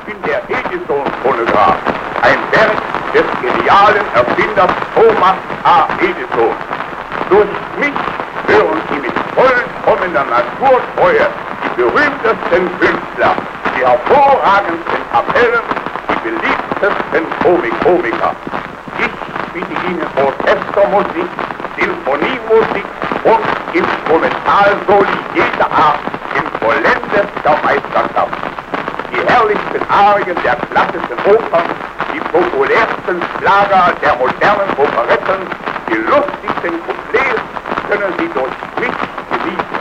bin der Edison-Phonograph, ein Werk des genialen Erfinders Thomas A. Edison. Durch mich hören Sie mit vollkommener Naturtreue die berühmtesten Künstler, die hervorragendsten Kapellen, die beliebtesten Komiker. Ich biete Ihnen Orchestermusik, Sinfoniemusik und Instrumentalsoli jeder Art in vollendester Meisterschaft. Die herrlichsten Arien der klassischen Opern, die populärsten Schlager der modernen Operetten, die lustigsten Couplets können Sie durch mich genießen.